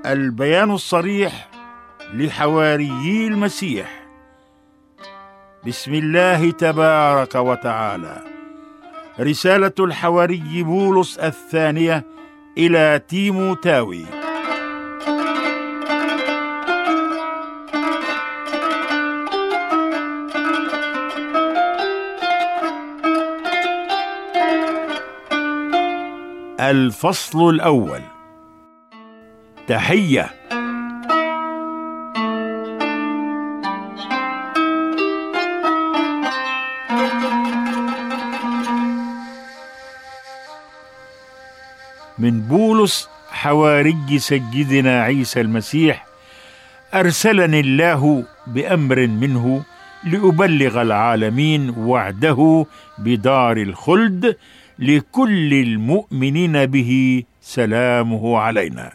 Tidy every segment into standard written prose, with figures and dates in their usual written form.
البيان الصريح لحواريي المسيح. بسم الله تبارك وتعالى. رسالة الحواري بولس الثانية إلى تيموتاوي. الفصل الأول. تحية. من بولس حواري سيدنا عيسى المسيح، أرسلني الله بأمر منه لأبلغ العالمين وعده بدار الخلد لكل المؤمنين به، سلامه علينا.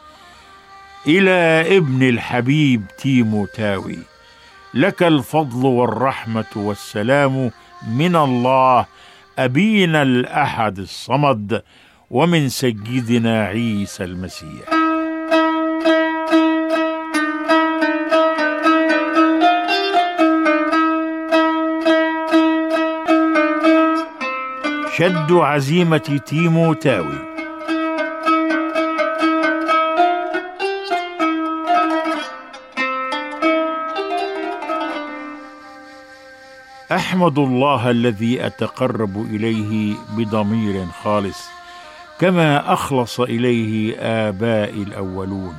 إلى ابن الحبيب تيموتاوي، لك الفضل والرحمة والسلام من الله أبينا الأحد الصمد، ومن سيدنا عيسى المسيح. شد عزيمة تيموتاوي. أحمد الله الذي أتقرب إليه بضمير خالص، كما أخلص إليه آبائي الأولون،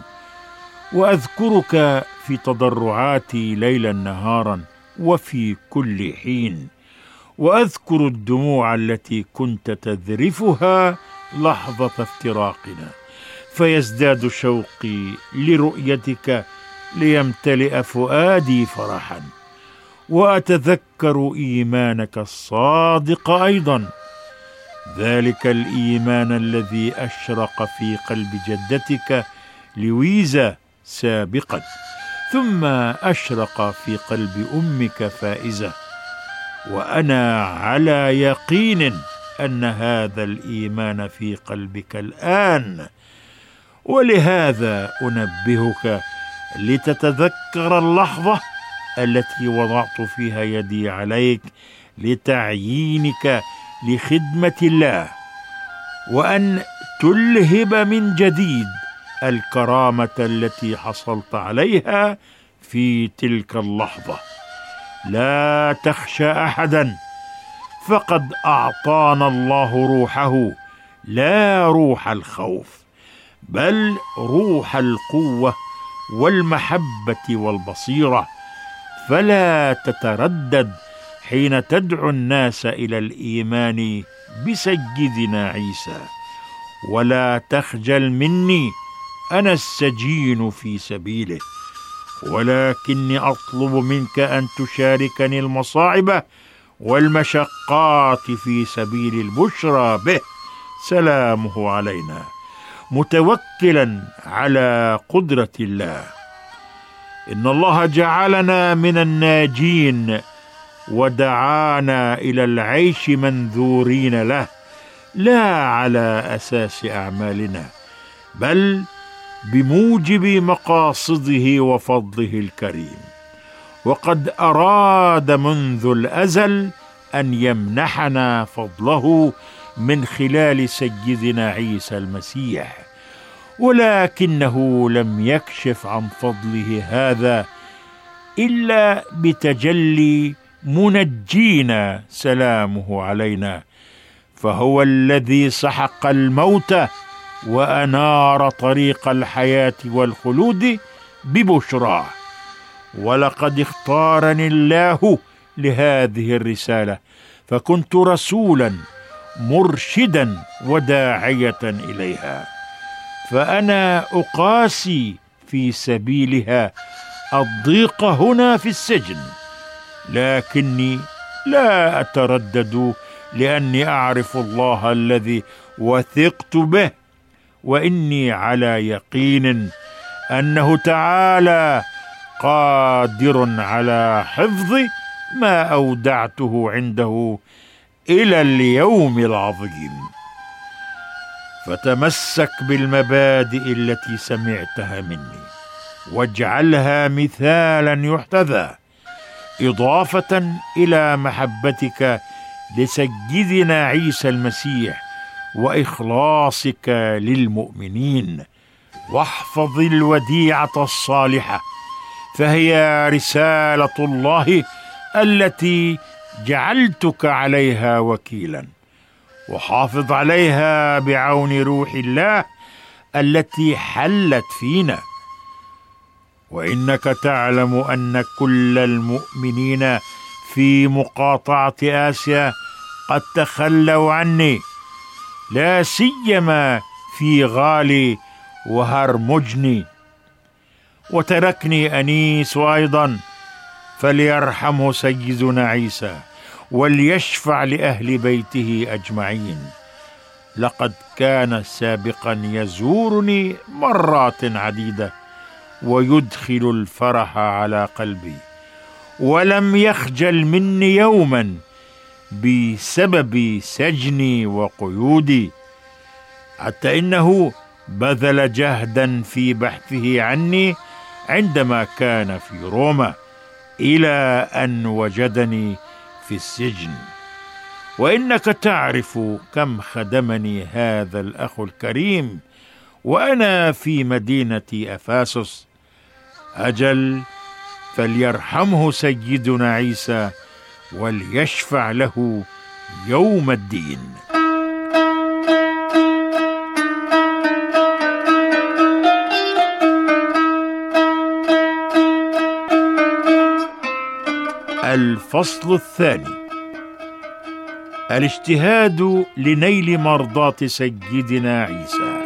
وأذكرك في تضرعاتي ليلا نهارا وفي كل حين، وأذكر الدموع التي كنت تذرفها لحظة افتراقنا، فيزداد شوقي لرؤيتك ليمتلئ فؤادي فرحا، وأتذكر إيمانك الصادق أيضا، ذلك الإيمان الذي أشرق في قلب جدتك لويزا سابقا، ثم أشرق في قلب أمك فائزة، وأنا على يقين أن هذا الإيمان في قلبك الآن، ولهذا أنبهك لتتذكر اللحظة التي وضعت فيها يدي عليك لتعيينك لخدمة الله، وأن تلهب من جديد الكرامة التي حصلت عليها في تلك اللحظة. لا تخشى أحدا، فقد أعطانا الله روحه، لا روح الخوف، بل روح القوة والمحبة والبصيرة. فلا تتردد حين تدعو الناس إلى الإيمان بسيدنا عيسى، ولا تخجل مني، أنا السجين في سبيله، ولكني أطلب منك أن تشاركني المصاعب والمشقات في سبيل البشرى به، سلامه علينا، متوكلا على قدرة الله. إن الله جعلنا من الناجين، ودعانا إلى العيش منذورين له، لا على أساس أعمالنا، بل بموجب مقاصده وفضله الكريم. وقد أراد منذ الأزل أن يمنحنا فضله من خلال سيدنا عيسى المسيح، ولكنه لم يكشف عن فضله هذا إلا بتجلي منجينا، سلامه علينا، فهو الذي سحق الموت وأنار طريق الحياة والخلود ببشراه. ولقد اختارني الله لهذه الرسالة، فكنت رسولا مرشدا وداعية إليها، فأنا أقاسي في سبيلها الضيق هنا في السجن، لكني لا أتردد، لأني أعرف الله الذي وثقت به، وإني على يقين أنه تعالى قادر على حفظ ما أودعته عنده إلى اليوم العظيم. فتمسك بالمبادئ التي سمعتها مني، واجعلها مثالا يحتذى، إضافة إلى محبتك لسيدنا عيسى المسيح وإخلاصك للمؤمنين. واحفظ الوديعة الصالحة، فهي رسالة الله التي جعلتك عليها وكيلا، وحافظ عليها بعون روح الله التي حلت فينا. وإنك تعلم أن كل المؤمنين في مقاطعة آسيا قد تخلوا عني، لا سيما في غالي وهرمجني، وتركني أنيس أيضا، فليرحمه سيدنا عيسى وليشفع لأهل بيته أجمعين. لقد كان سابقا يزورني مرات عديدة ويدخل الفرح على قلبي، ولم يخجل مني يوما بسبب سجني وقيودي، حتى إنه بذل جهدا في بحثه عني عندما كان في روما، إلى أن وجدني في السجن. وإنك تعرف كم خدمني هذا الأخ الكريم وأنا في مدينة أفاسس. أجل، فليرحمه سيدنا عيسى وليشفع له يوم الدين. الفصل الثاني: الاجتهاد لنيل مرضاة سيدنا عيسى.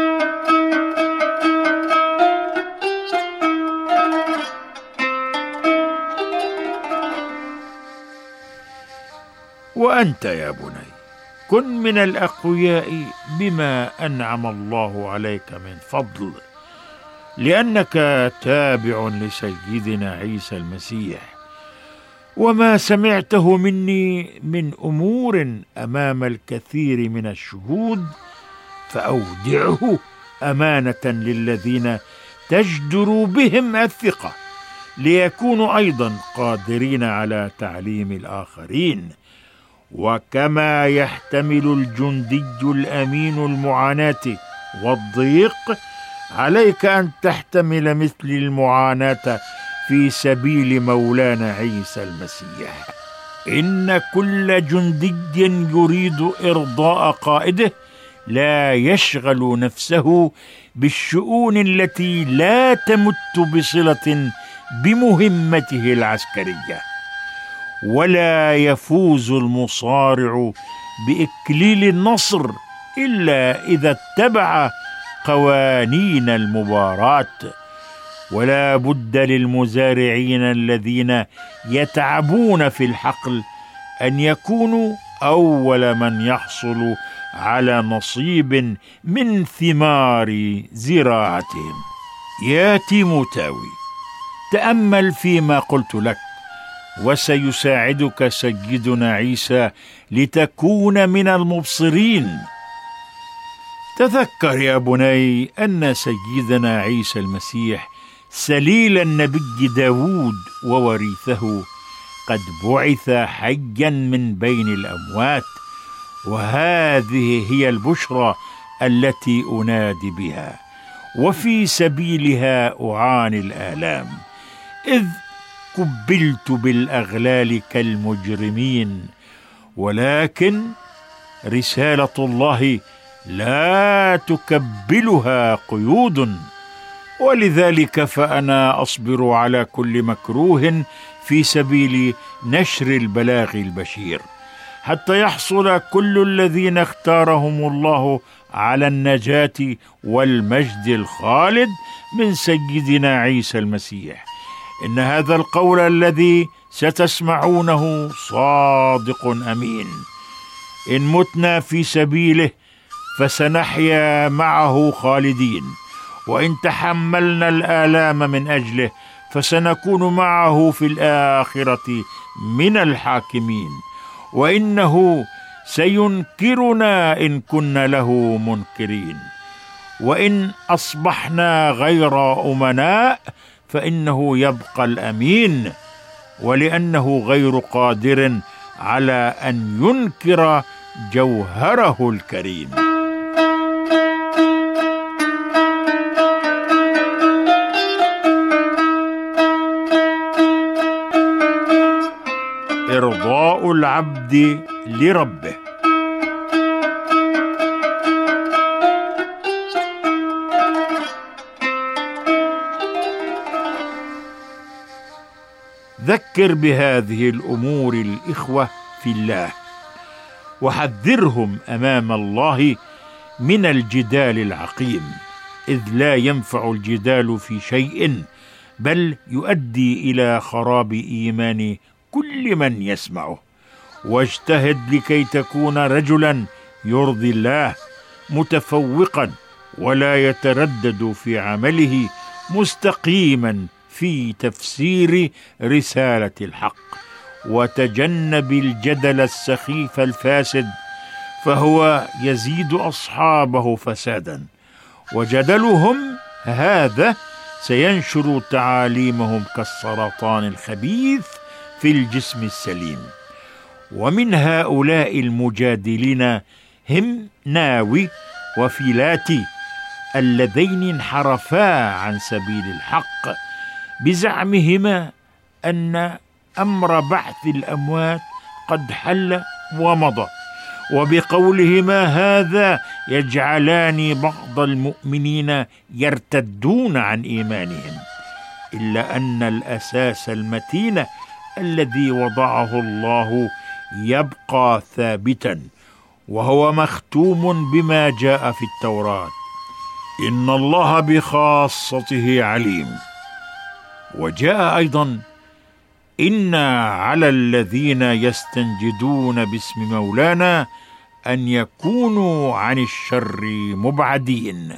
وأنت يا بني كن من الأقوياء بما أنعم الله عليك من فضل، لأنك تابع لسيدنا عيسى المسيح، وما سمعته مني من أمور أمام الكثير من الشهود فأودعه أمانة للذين تجدر بهم الثقة، ليكونوا أيضا قادرين على تعليم الآخرين. وكما يحتمل الجندي الأمين المعاناة والضيق، عليك أن تحتمل مثل المعاناة في سبيل مولانا عيسى المسيح. إن كل جندي يريد إرضاء قائده لا يشغل نفسه بالشؤون التي لا تمت بصلة بمهمته العسكرية، ولا يفوز المصارع بإكليل النصر إلا إذا اتبع قوانين المباراة. ولا بد للمزارعين الذين يتعبون في الحقل أن يكونوا أول من يحصل على نصيب من ثمار زراعتهم. يا تيموتاوي، تأمل فيما قلت لك، وسيساعدك سيدنا عيسى لتكون من المبصرين. تذكر يا بني أن سيدنا عيسى المسيح سليل النبي داود ووريثه قد بعث حيا من بين الأموات، وهذه هي البشرى التي أنادي بها، وفي سبيلها أعاني الآلام، إذ كبلت بالأغلال كالمجرمين. ولكن رسالة الله لا تكبلها قيود، ولذلك فأنا أصبر على كل مكروه في سبيل نشر البلاغ البشير، حتى يحصل كل الذين اختارهم الله على النجاة والمجد الخالد من سيدنا عيسى المسيح. إن هذا القول الذي ستسمعونه صادق أمين. إن متنا في سبيله فسنحيا معه خالدين، وإن تحملنا الآلام من أجله فسنكون معه في الآخرة من الحاكمين. وإنه سينكرنا إن كنا له منكرين، وإن أصبحنا غير أمناء فإنه يبقى الأمين، ولأنه غير قادر على أن ينكر جوهره الكريم. إرضاء العبد لربه. ذكر بهذه الأمور الإخوة في الله، وحذرهم أمام الله من الجدال العقيم، إذ لا ينفع الجدال في شيء، بل يؤدي إلى خراب إيمان كل من يسمعه. واجتهد لكي تكون رجلا يرضي الله، متفوقا ولا يتردد في عمله، مستقيما في تفسير رسالة الحق. وتجنب الجدل السخيف الفاسد، فهو يزيد أصحابه فسادا، وجدلهم هذا سينشر تعاليمهم كالسرطان الخبيث في الجسم السليم. ومن هؤلاء المجادلين هم ناوي وفيلاتي، اللذين انحرفا عن سبيل الحق بزعمهما أن أمر بعث الأموات قد حل ومضى، وبقولهما هذا يجعلان بعض المؤمنين يرتدون عن إيمانهم، إلا أن الأساس المتين الذي وضعه الله يبقى ثابتا، وهو مختوم بما جاء في التوراة: إن الله بخاصته عليم. وجاء أيضا: إن على الذين يستنجدون باسم مولانا أن يكونوا عن الشر مبعدين.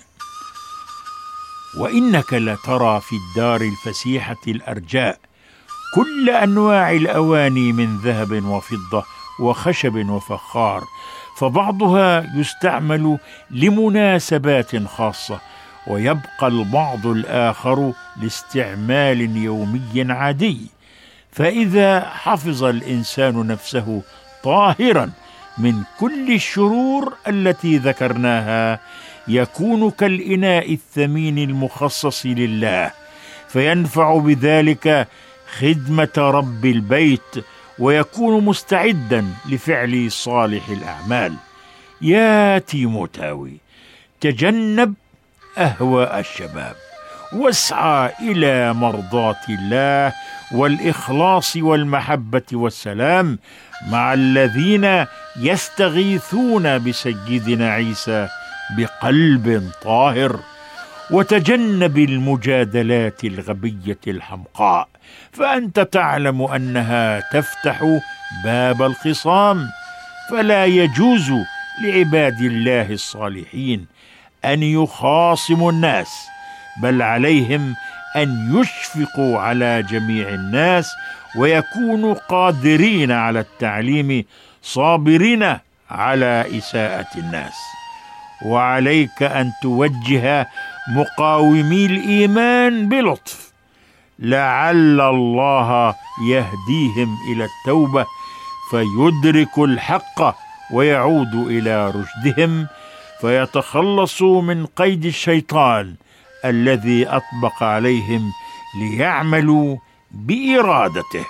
وإنك لترى في الدار الفسيحة الأرجاء كل أنواع الأواني من ذهب وفضة وخشب وفخار، فبعضها يستعمل لمناسبات خاصة، ويبقى البعض الآخر لاستعمال يومي عادي. فإذا حفظ الإنسان نفسه طاهرا من كل الشرور التي ذكرناها، يكون كالإناء الثمين المخصص لله، فينفع بذلك خدمة رب البيت، ويكون مستعدا لفعل صالح الأعمال. يا تيموتاوي، تجنب أهواء الشباب، واسعى إلى مرضاة الله والإخلاص والمحبة والسلام مع الذين يستغيثون بسيدنا عيسى بقلب طاهر. وتجنب المجادلات الغبية الحمقاء، فأنت تعلم أنها تفتح باب الخصام، فلا يجوز لعباد الله الصالحين أن يخاصموا الناس، بل عليهم أن يشفقوا على جميع الناس، ويكونوا قادرين على التعليم، صابرين على إساءة الناس. وعليك أن توجه مقاومي الإيمان بلطف، لعل الله يهديهم إلى التوبة فيدرك الحق ويعود إلى رشدهم، فيتخلصوا من قيد الشيطان الذي أطبق عليهم ليعملوا بإرادته.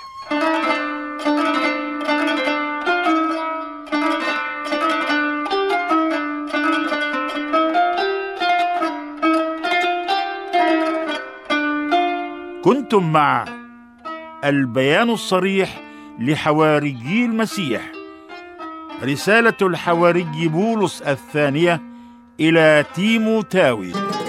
كنتم مع البيان الصريح لحواريي المسيح، رسالة الحواري بولس الثانية إلى تيموتاوي.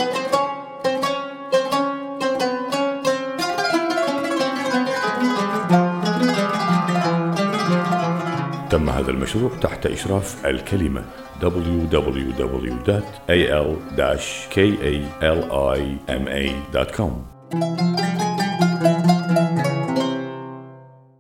تم هذا المشروع تحت إشراف الكلمة www.al-kalima.com.